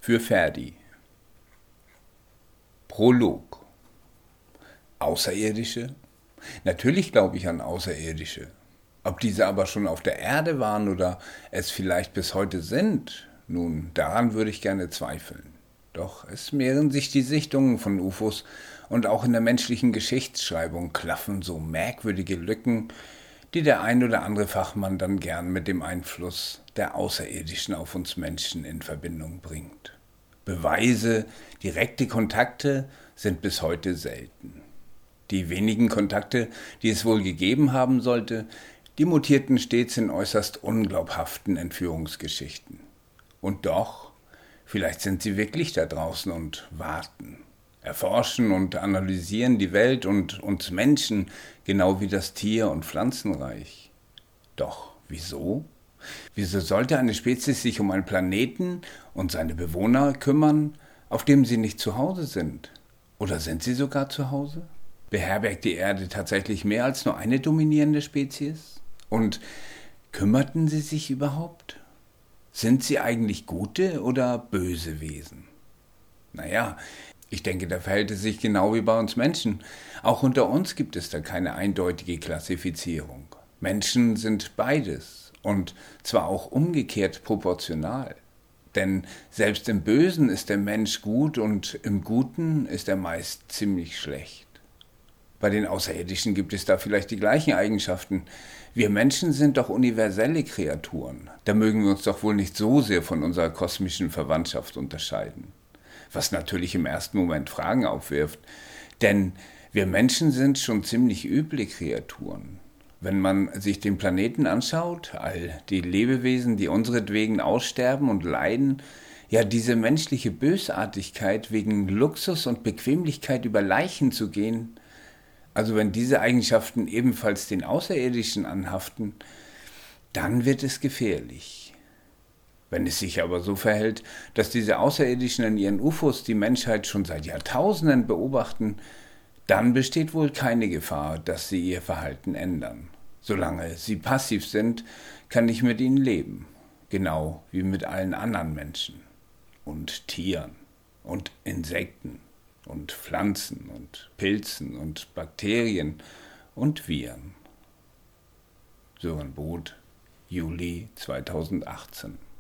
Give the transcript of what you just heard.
Für Ferdi. Prolog. Außerirdische? Natürlich glaube ich an Außerirdische. Ob diese aber schon auf der Erde waren oder es vielleicht bis heute sind, nun, daran würde ich gerne zweifeln. Doch es mehren sich die Sichtungen von UFOs und auch in der menschlichen Geschichtsschreibung klaffen so merkwürdige Lücken, die der ein oder andere Fachmann dann gern mit dem Einfluss der Außerirdischen auf uns Menschen in Verbindung bringt. Beweise, direkte Kontakte sind bis heute selten. Die wenigen Kontakte, die es wohl gegeben haben sollte, die mutierten stets in äußerst unglaubhaften Entführungsgeschichten. Und doch, vielleicht sind sie wirklich da draußen und warten, erforschen und analysieren die Welt und uns Menschen, genau wie das Tier- und Pflanzenreich. Doch wieso? Wieso sollte eine Spezies sich um einen Planeten und seine Bewohner kümmern, auf dem sie nicht zu Hause sind? Oder sind sie sogar zu Hause? Beherbergt die Erde tatsächlich mehr als nur eine dominierende Spezies? Und kümmerten sie sich überhaupt? Sind sie eigentlich gute oder böse Wesen? Naja, ich denke, da verhält es sich genau wie bei uns Menschen. Auch unter uns gibt es da keine eindeutige Klassifizierung. Menschen sind beides und zwar auch umgekehrt proportional. Denn selbst im Bösen ist der Mensch gut und im Guten ist er meist ziemlich schlecht. Bei den Außerirdischen gibt es da vielleicht die gleichen Eigenschaften. Wir Menschen sind doch universelle Kreaturen. Da mögen wir uns doch wohl nicht so sehr von unserer kosmischen Verwandtschaft unterscheiden. Was natürlich im ersten Moment Fragen aufwirft. Denn wir Menschen sind schon ziemlich üble Kreaturen. Wenn man sich den Planeten anschaut, all die Lebewesen, die unseretwegen aussterben und leiden, ja, diese menschliche Bösartigkeit, wegen Luxus und Bequemlichkeit über Leichen zu gehen, also wenn diese Eigenschaften ebenfalls den Außerirdischen anhaften, dann wird es gefährlich. Wenn es sich aber so verhält, dass diese Außerirdischen in ihren UFOs die Menschheit schon seit Jahrtausenden beobachten, dann besteht wohl keine Gefahr, dass sie ihr Verhalten ändern. Solange sie passiv sind, kann ich mit ihnen leben, genau wie mit allen anderen Menschen und Tieren und Insekten und Pflanzen und Pilzen und Bakterien und Viren. Sören Both, Juli 2018.